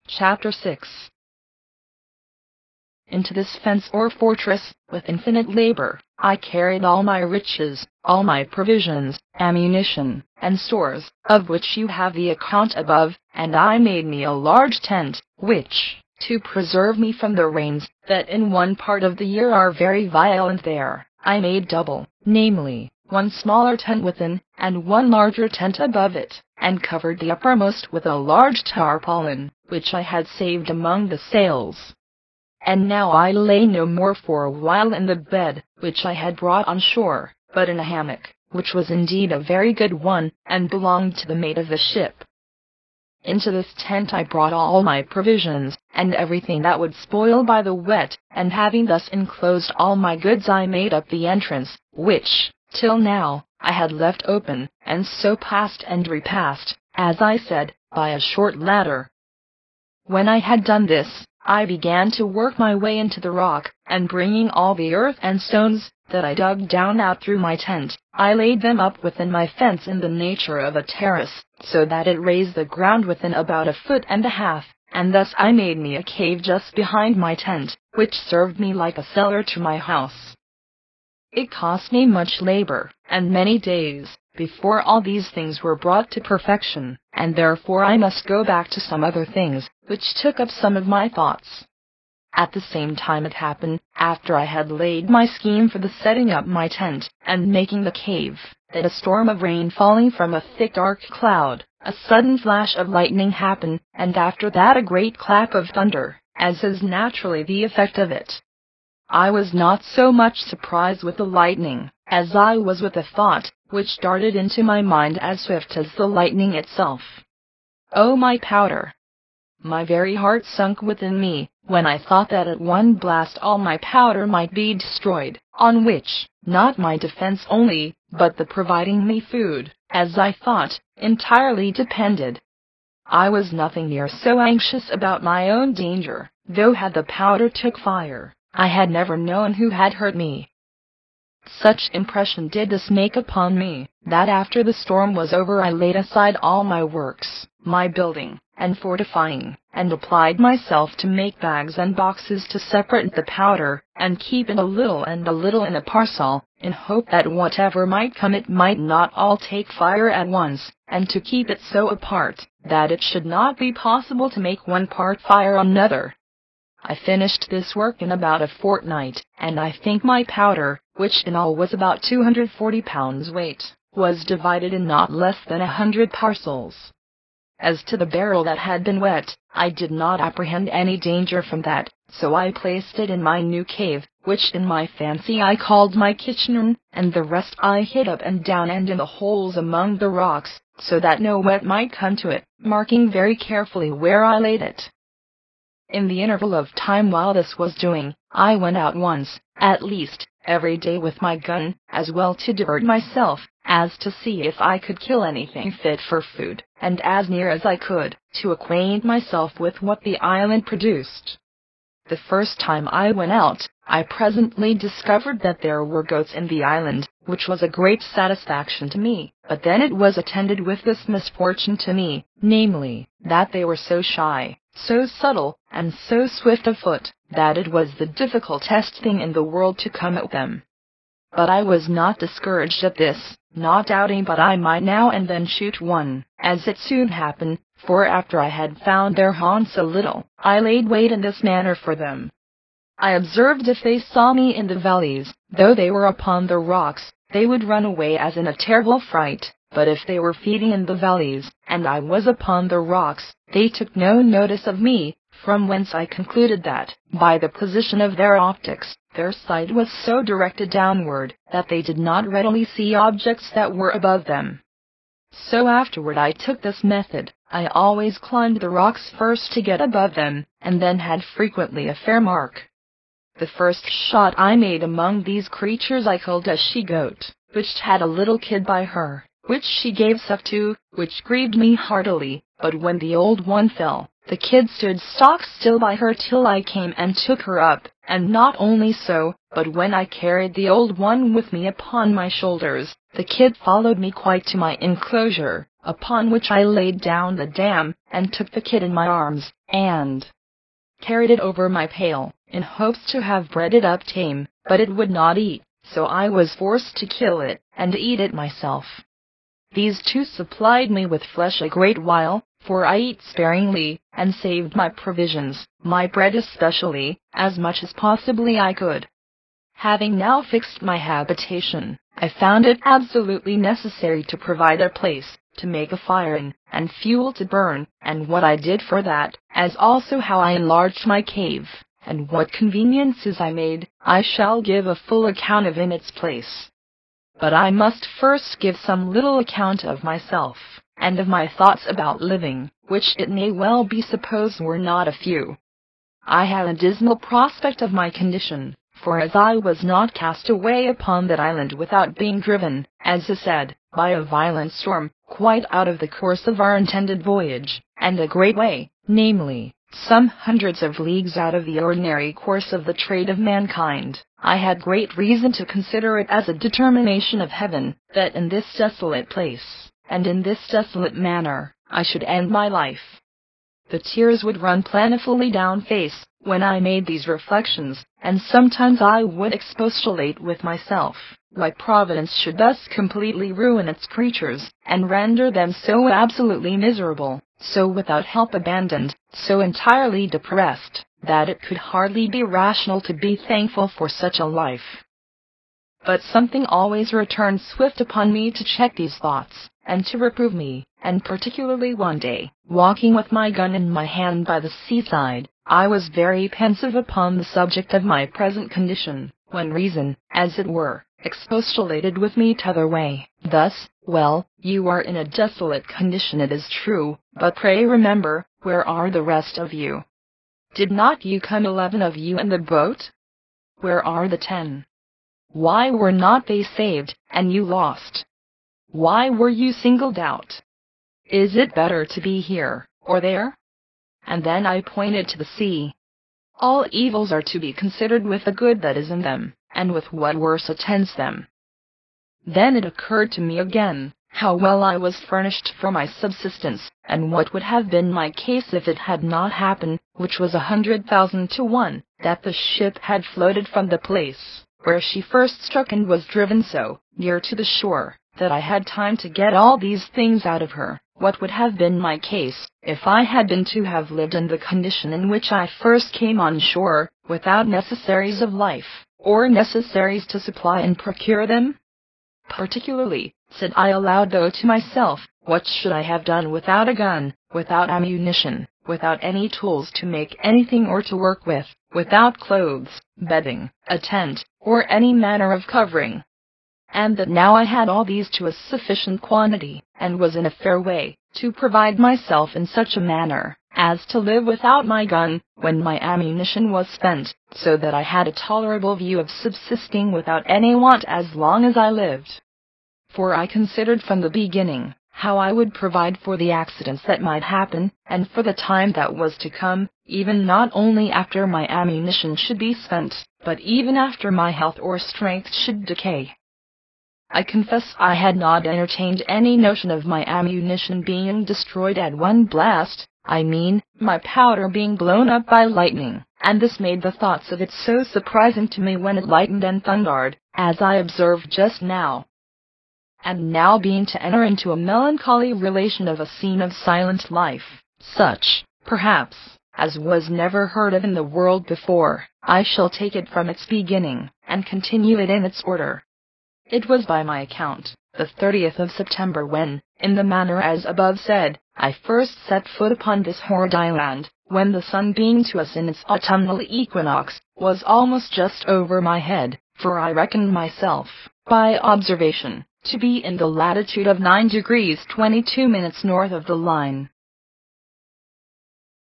Chapter 6. Into this fence or fortress, with infinite labor, I carried all my riches, all my provisions, ammunition, and stores, of which you have the account above, and I made me a large tent, which, to preserve me from the rains, that in one part of the year are very violent there, I made double, namely, one smaller tent within, and one larger tent above it, and covered the uppermost with a large tarpaulin, which I had saved among the sails. And now I lay no more for a while in the bed, which I had brought on shore, but in a hammock, which was indeed a very good one, and belonged to the mate of the ship. Into this tent I brought all my provisions, and everything that would spoil by the wet, and having thus enclosed all my goods I made up the entrance, which, till now, I had left open, and so passed and repassed, as I said, by a short ladder. When I had done this, I began to work my way into the rock, and bringing all the earth and stones that I dug down out through my tent, I laid them up within my fence in the nature of a terrace, so that it raised the ground within about 1.5 feet, and thus I made me a cave just behind my tent, which served me like a cellar to my house. It cost me much labor, and many days, before all these things were brought to perfection, and therefore I must go back to some other things, which took up some of my thoughts. At the same time it happened, after I had laid my scheme for the setting up my tent, and making the cave, that a storm of rain falling from a thick dark cloud, a sudden flash of lightning happened, and after that a great clap of thunder, as is naturally the effect of it. I was not so much surprised with the lightning, as I was with a thought, which darted into my mind as swift as the lightning itself. Oh, my powder! My very heart sunk within me, when I thought that at one blast all my powder might be destroyed, on which, not my defense only, but the providing me food, as I thought, entirely depended. I was nothing near so anxious about my own danger, though had the powder took fire, I had never known who had hurt me. Such impression did this make upon me, that after the storm was over I laid aside all my works, my building, and fortifying, and applied myself to make bags and boxes to separate the powder, and keep it a little and a little in a parcel, in hope that whatever might come it might not all take fire at once, and to keep it so apart, that it should not be possible to make one part fire on another. I finished this work in about a fortnight, and I think my powder, which in all was about 240 pounds weight, was divided in not less than 100 parcels. As to the barrel that had been wet, I did not apprehend any danger from that, so I placed it in my new cave, which in my fancy I called my kitchen room, and the rest I hid up and down and in the holes among the rocks, so that no wet might come to it, marking very carefully where I laid it. In the interval of time while this was doing, I went out once, at least, every day with my gun, as well to divert myself, as to see if I could kill anything fit for food, and as near as I could, to acquaint myself with what the island produced. The first time I went out, I presently discovered that there were goats in the island, which was a great satisfaction to me, but then it was attended with this misfortune to me, namely, that they were so shy, so subtle, and so swift of foot, that it was the difficultest thing in the world to come at them. But I was not discouraged at this, not doubting but I might now and then shoot one, as it soon happened, for after I had found their haunts a little, I laid wait in this manner for them. I observed if they saw me in the valleys, though they were upon the rocks, they would run away as in a terrible fright, but if they were feeding in the valleys, and I was upon the rocks, they took no notice of me, from whence I concluded that, by the position of their optics, their sight was so directed downward, that they did not readily see objects that were above them. So afterward I took this method. I always climbed the rocks first to get above them, and then had frequently a fair mark. The first shot I made among these creatures I killed a she-goat, which had a little kid by her, which she gave suck to, which grieved me heartily, but when the old one fell, the kid stood stock still by her till I came and took her up, and not only so, but when I carried the old one with me upon my shoulders, the kid followed me quite to my enclosure, upon which I laid down the dam, and took the kid in my arms, and carried it over my pail, in hopes to have bred it up tame, but it would not eat, so I was forced to kill it, and eat it myself. These two supplied me with flesh a great while, for I eat sparingly, and saved my provisions, my bread especially, as much as possibly I could. Having now fixed my habitation, I found it absolutely necessary to provide a place to make a fire in, and fuel to burn, and what I did for that, as also how I enlarged my cave, and what conveniences I made, I shall give a full account of in its place. But I must first give some little account of myself, and of my thoughts about living, which it may well be supposed were not a few. I had a dismal prospect of my condition, for as I was not cast away upon that island without being driven, as is said, by a violent storm, quite out of the course of our intended voyage, and a great way, namely, some hundreds of leagues out of the ordinary course of the trade of mankind, I had great reason to consider it as a determination of heaven, that in this desolate place, and in this desolate manner, I should end my life. The tears would run plentifully down face, when I made these reflections, and sometimes I would expostulate with myself, why Providence should thus completely ruin its creatures, and render them so absolutely miserable, so without help abandoned, so entirely depressed, that it could hardly be rational to be thankful for such a life. But something always returned swift upon me to check these thoughts, and to reprove me, and particularly one day, walking with my gun in my hand by the seaside, I was very pensive upon the subject of my present condition, when reason, as it were, expostulated with me t'other way, thus: well, you are in a desolate condition, it is true, but pray remember, where are the rest of you? Did not you come 11 of you in the boat? Where are the 10? Why were not they saved, and you lost? Why were you singled out? Is it better to be here, or there? And then I pointed to the sea. All evils are to be considered with the good that is in them, and with what worse attends them. Then it occurred to me again, how well I was furnished for my subsistence, and what would have been my case if it had not happened, which was 100,000 to 1, that the ship had floated from the place where she first struck and was driven so near to the shore, that I had time to get all these things out of her. What would have been my case, if I had been to have lived in the condition in which I first came on shore, without necessaries of life, or necessaries to supply and procure them? Particularly, said I aloud though to myself, what should I have done without a gun, without ammunition, without any tools to make anything or to work with, without clothes, bedding, a tent, or any manner of covering? And that now I had all these to a sufficient quantity, and was in a fair way to provide myself in such a manner as to live without my gun, when my ammunition was spent, so that I had a tolerable view of subsisting without any want as long as I lived. For I considered from the beginning how I would provide for the accidents that might happen, and for the time that was to come, even not only after my ammunition should be spent, but even after my health or strength should decay. I confess I had not entertained any notion of my ammunition being destroyed at one blast, I mean, my powder being blown up by lightning, and this made the thoughts of it so surprising to me when it lightened and thundered, as I observed just now. And now being to enter into a melancholy relation of a scene of silent life, such, perhaps, as was never heard of in the world before, I shall take it from its beginning, and continue it in its order. It was by my account, the 30th of September when, in the manner as above said, I first set foot upon this horrid island, when the sun being to us in its autumnal equinox, was almost just over my head, for I reckoned myself, by observation, to be in the latitude of 9 degrees 22 minutes north of the line.